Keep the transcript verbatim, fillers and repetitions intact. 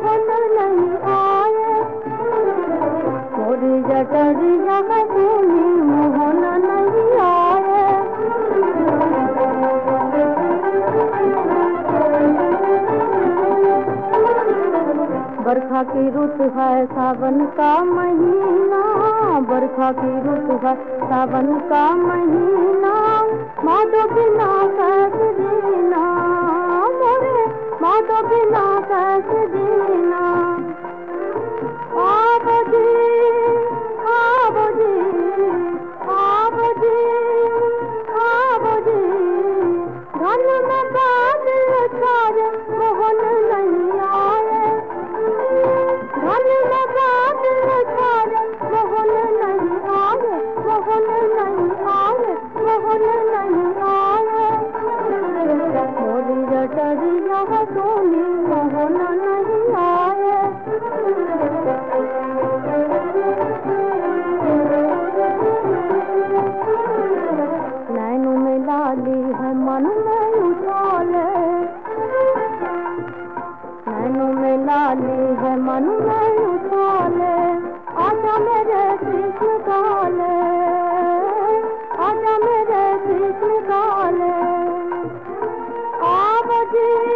मोहन नहीं आए, मोरी जटरिया सोनी मोहन नहीं आए। बरखा की रुत है सावन का महीना, बरखा की रुत है सावन का महीना, माधो बिना कैसे जीना, मोरे माधो बिना कैसे जीना। आओ जी आओ जी आओ जी आओ जी, धन में बादल छाए मोहन नहीं आए, धन में बादल छाए मोहन नहीं आए, मोहन नहीं आए, मोहन नहीं आए। मोरी जटरिया सोनी मोहन नहीं आए। नैनों में लाली है मन में उछाले, नैनों में लाली है मन में उछाले, आजा मेरे कृष्ण काले, आजा मेरे कृष्ण काले। आओ जी